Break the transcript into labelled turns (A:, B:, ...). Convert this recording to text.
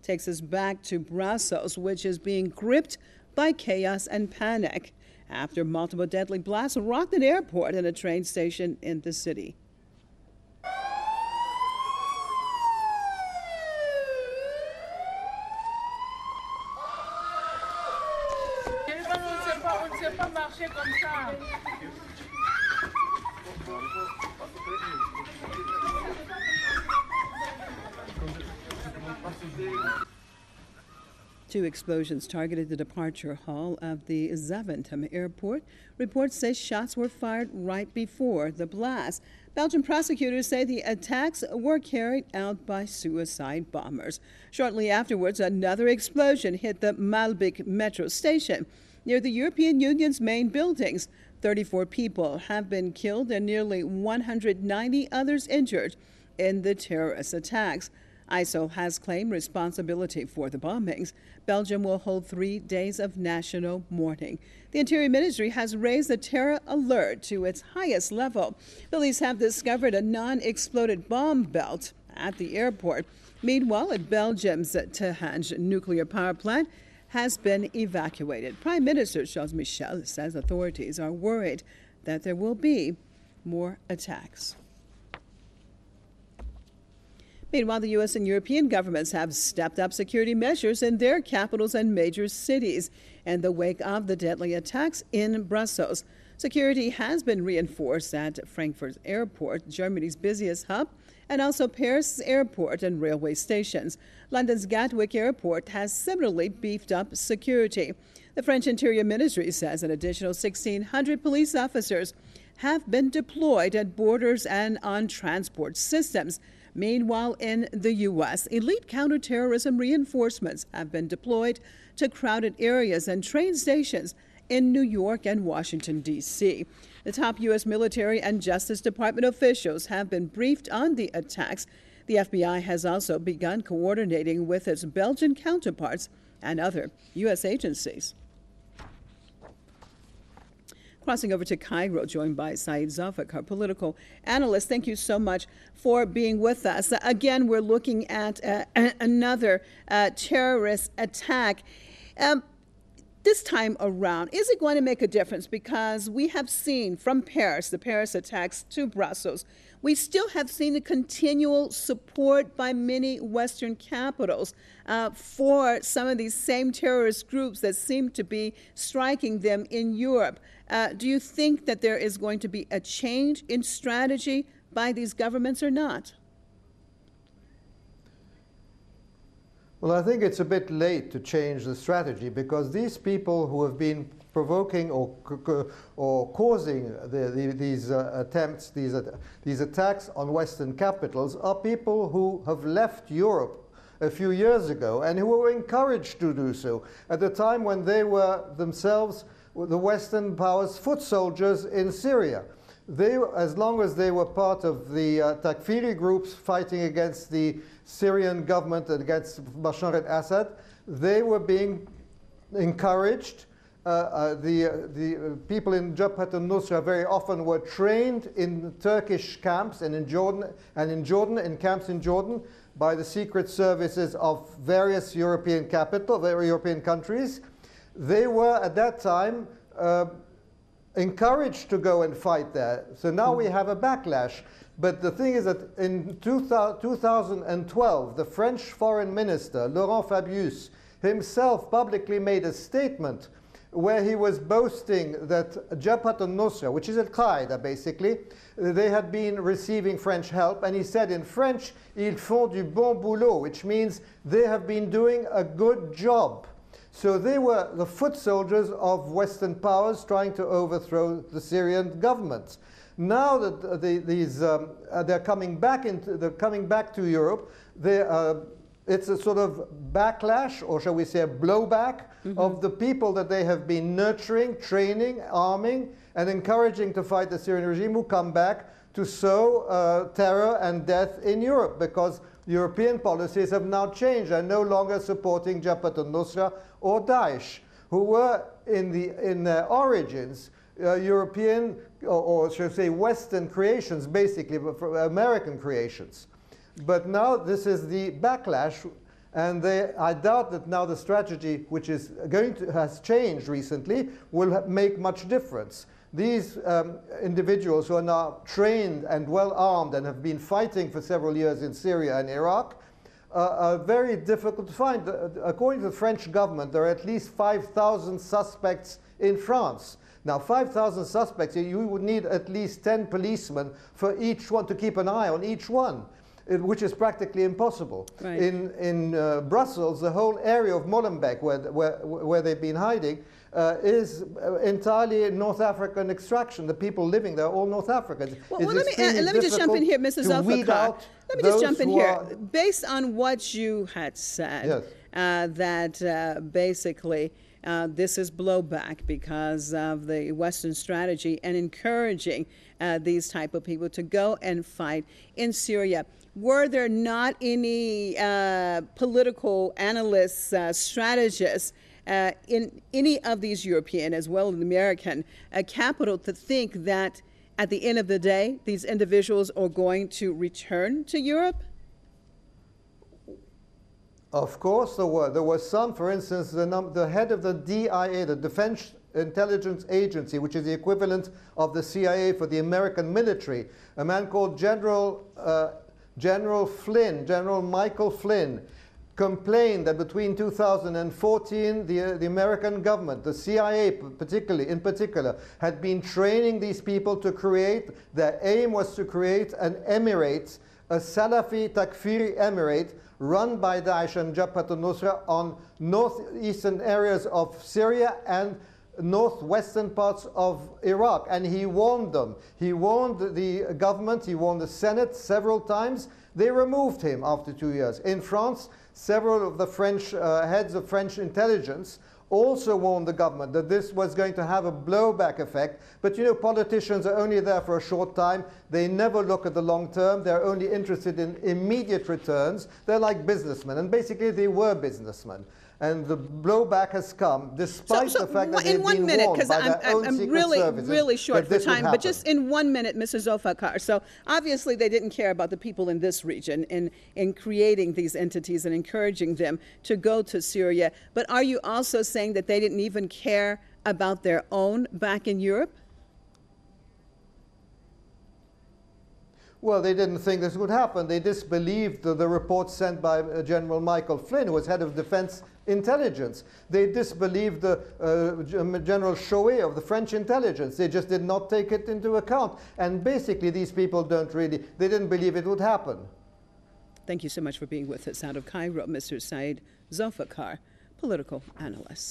A: takes us back to Brussels, which is being gripped by chaos and panic after multiple deadly blasts rocked an airport and a train station in the city. Two explosions targeted the departure hall of the Zaventem airport. Reports say shots were fired right before the blast. Belgian prosecutors say the attacks were carried out by suicide bombers. Shortly afterwards, another explosion hit the Malbik metro station near the European Union's main buildings. 34 people have been killed and nearly 190 others injured in the terrorist attacks. ISIL has claimed responsibility for the bombings. Belgium will hold 3 days of national mourning. The Interior Ministry has raised the terror alert to its highest level. Police have discovered a non-exploded bomb belt at the airport. Meanwhile, at Belgium's Tihange nuclear power plant has been evacuated. Prime Minister Charles Michel says authorities are worried that there will be more attacks. Meanwhile, the U.S. and European governments have stepped up security measures in their capitals and major cities in the wake of the deadly attacks in Brussels. Security has been reinforced at Frankfurt Airport, Germany's busiest hub, and also Paris Airport and railway stations. London's Gatwick Airport has similarly beefed up security. The French Interior Ministry says an additional 1,600 police officers have been deployed at borders and on transport systems. Meanwhile, in the U.S., elite counterterrorism reinforcements have been deployed to crowded areas and train stations in New York and Washington, D.C. The top U.S. military and Justice Department officials have been briefed on the attacks. The FBI has also begun coordinating with its Belgian counterparts and other U.S. agencies. Crossing over to Cairo, joined by Saeed Zafak, our political analyst. Thank you so much for being with us. Again, we're looking at another terrorist attack. This time around, is it going to make a difference? Because we have seen from Paris, the Paris attacks to Brussels, we still have seen the continual support by many Western capitals for some of these same terrorist groups that seem to be striking them in Europe. Do you think that there is going to be a change in strategy by these governments or not?
B: Well, I think it's a bit late to change the strategy, because these people who have been provoking or causing these attempts, these attacks on Western capitals, are people who have left Europe a few years ago and who were encouraged to do so at the time when they were themselves the Western powers' foot soldiers in Syria. As long as they were part of the Takfiri groups fighting against the Syrian government and against Bashar al-Assad, they were being encouraged. The people in Jabhat al-Nusra very often were trained in Turkish camps and in Jordan, in camps in Jordan, by the secret services of various European countries. They were at that time encouraged to go and fight there. So now we have a backlash. But the thing is that in 2012, the French foreign minister, Laurent Fabius, himself publicly made a statement where he was boasting that Jabhat al-Nusra, which is Al-Qaeda basically, they had been receiving French help, and he said in French, ils font du bon boulot, which means they have been doing a good job. So they were the foot soldiers of Western powers trying to overthrow the Syrian government. Now that they're coming back to Europe, it's a sort of backlash, or shall we say a blowback, of the people that they have been nurturing, training, arming, and encouraging to fight the Syrian regime, who come back to sow terror and death in Europe, because European policies have now changed and no longer supporting Jabhat al-Nusra or Daesh, who were in their origins European, or should I say Western creations, basically, American creations. But now this is the backlash, And I doubt that now the strategy, which is has changed recently, will make much difference. These individuals who are now trained and well armed and have been fighting for several years in Syria and Iraq are very difficult to find. According to the French government, there are at least 5,000 suspects in France. Now, 5,000 suspects, you would need at least 10 policemen for each one to keep an eye on each one, which is practically impossible.
A: Right.
B: In Brussels, the whole area of Molenbeek, where they've been hiding, is entirely North African extraction. The people living there are all North Africans.
A: Well, let me just jump in here, Mrs. Zulfikar. Let me just jump in here. Based on what you had said, yes, that basically this is blowback because of the Western strategy and encouraging these type of people to go and fight in Syria. Were there not any political analysts, strategists in any of these European as well as American capital to think that at the end of the day, these individuals are going to return to Europe?
B: Of course there were. There were some, for instance, the head of the DIA, the Defense Intelligence Agency, which is the equivalent of the CIA for the American military, a man called General Michael Flynn, complained that between 2014, the American government, the CIA in particular, had been training these people to create, their aim was to create an emirate, a Salafi Takfiri emirate, run by Daesh and Jabhat al-Nusra on northeastern areas of Syria and northwestern parts of Iraq. And he warned them. He warned the government, he warned the Senate several times. They removed him after 2 years. In France, several of the French heads of French intelligence also warned the government that this was going to have a blowback effect. But you know, politicians are only there for a short time. They never look at the long term. They're only interested in immediate returns. They're like businessmen, and basically they were businessmen. And the blowback has come, despite the fact that they've been warned by their own secret services.
A: I'm really short for time, but just in 1 minute, Mrs. Zulfikar. So obviously they didn't care about the people in this region in creating these entities and encouraging them to go to Syria. But are you also saying that they didn't even care about their own back in Europe?
B: Well, they didn't think this would happen. They disbelieved the reports sent by General Michael Flynn, who was head of defense intelligence. They disbelieved General Chouet of the French intelligence. They just did not take it into account. And basically, these people they didn't believe it would happen.
A: Thank you so much for being with us out of Cairo, Mr. Said Zulfikar, political analyst.